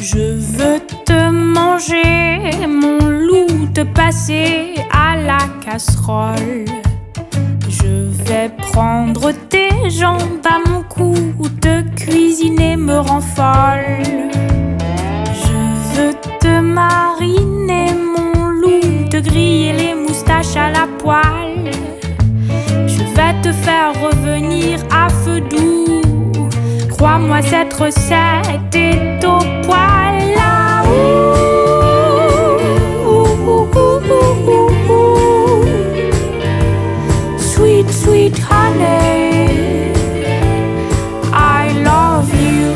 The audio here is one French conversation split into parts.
Je veux te manger, mon loup, te passer à la casserole. Je vais prendre tes jambes à mon cou, te cuisiner me rend folle. Je veux te mariner, mon loup, te griller les moustaches à la poêle. Je vais te faire revenir à feu doux. Crois-moi, cette recette est au poil. Là, sweet, sweet honey, I love you.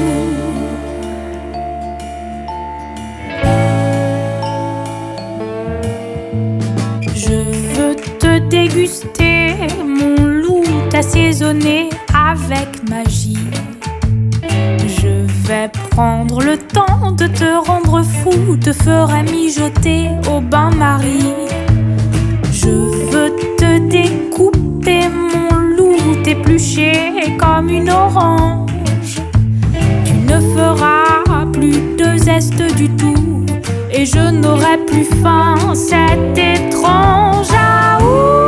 Je veux te déguster, mon loup, t'assaisonner avec magie. Je vais prendre le temps de te rendre fou, te ferai mijoter au bain-marie. Je veux te découper, mon loup, t'éplucher comme une orange. Tu ne feras plus de zeste du tout, et je n'aurai plus faim, c'est étrange. Ah,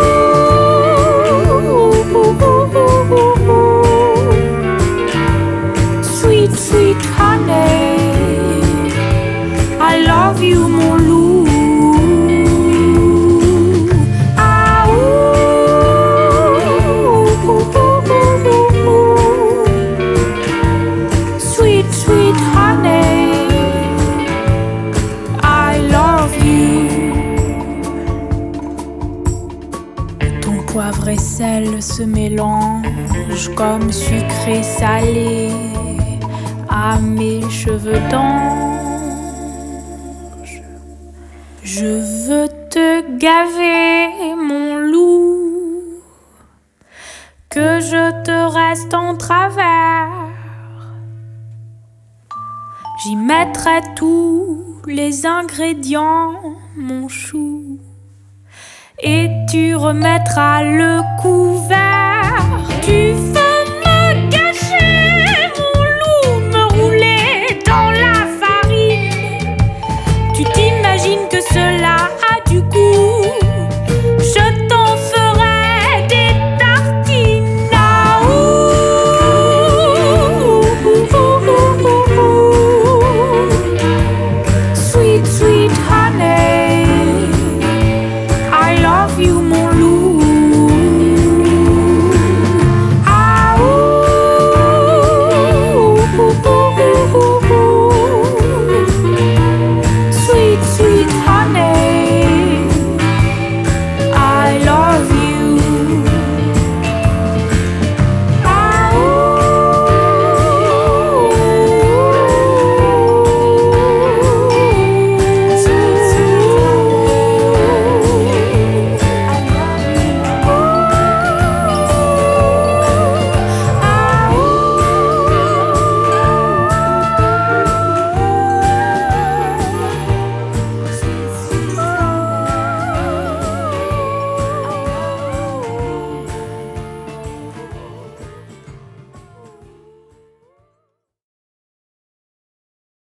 sweet, sweet honey, I love you, mon loup. Ah, sweet, sweet honey, I love you. Ton poivre et sel se mélangent comme sucré salé à mes cheveux d'ange. Je veux te gaver, mon loup, que je te reste en travers. J'y mettrai tous les ingrédients, mon chou, et tu remettras le couvert. Tu